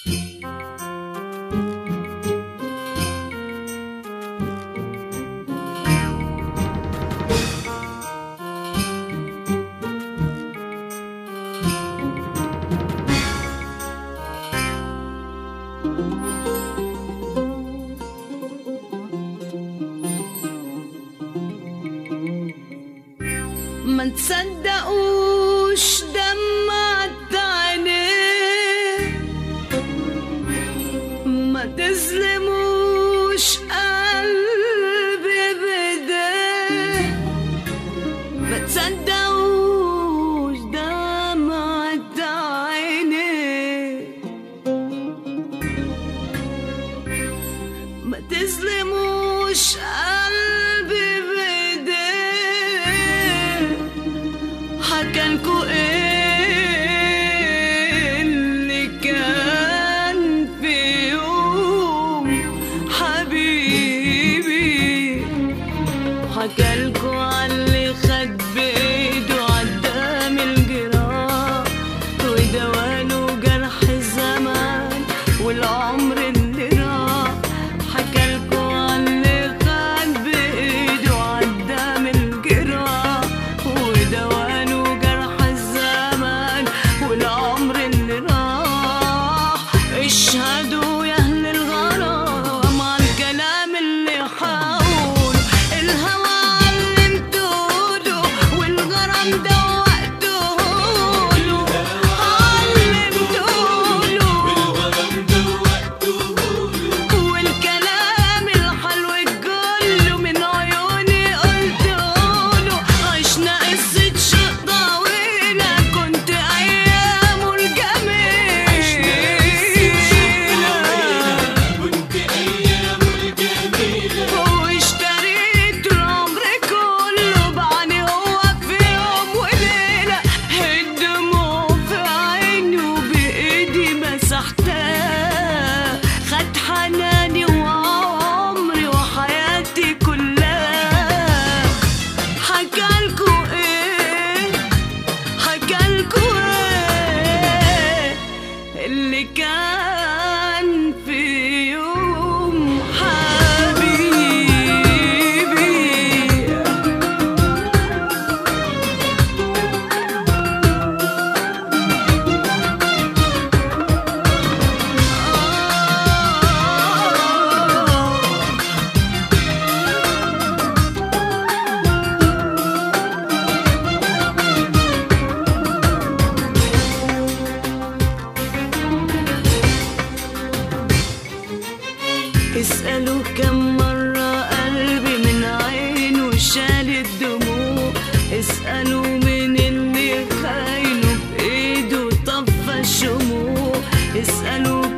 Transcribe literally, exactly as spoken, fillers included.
ما تصدقوش دمعت عينيه، ما تظلموش قلبي بإيديه، ما تصدقوش دمعت عينيه، ما تظلموش قلبي حكالكوا ايه اللي كان في يوم حبيبي، حكالكوا عاللي خد بايده عدام الجراح ودواله جرح الزمان والعمر اللي راح، حكالكوا عاللي خد بايده عدام الجراح ودواله اشهدوا يا اهل الغرام على الكلام اللي حاول الهوى علمتوله والغرام دوقتوله، علمتوله والكلام الحلو كله من عيوني قلتوله، عشنا قصة شوق طويلة كنت ايامه الجميل، خد حناني وعمري وحياتي كلها. حكالكوا ايه حكالكوا ايه اللي كان في يوم حبيبي. اسألوا كم مرة قلبي من عينه شال الدموع، اسألوا من اللي خاينه بإيده طفى الشموع، اسألوا